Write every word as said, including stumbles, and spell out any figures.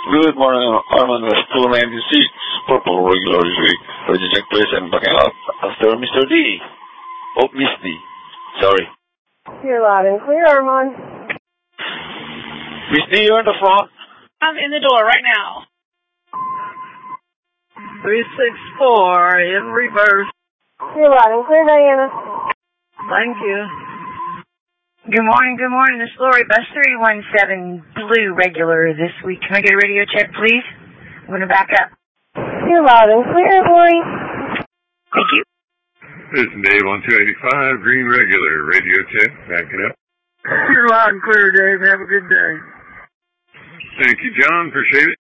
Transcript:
Good morning, Armand. Was two ninety-six. Purple regularly. Ready check please and backing up after Mister D. Oh, Miss D. Sorry. You're loud and clear, Armand. Miss D, you're in the front. I'm in the door right now. three six four in reverse. You're loud and clear, Diana. Thank you. Good morning, good morning. This is Lori, bus three one seven Blue regular this week. Can I get a radio check, please? I'm going to back up. You're loud and clear, Lori. Thank you. This is Dave on two eighty-five, Green regular, radio check, backing up. You're loud and clear, Dave. Have a good day. Thank you, John. Appreciate it.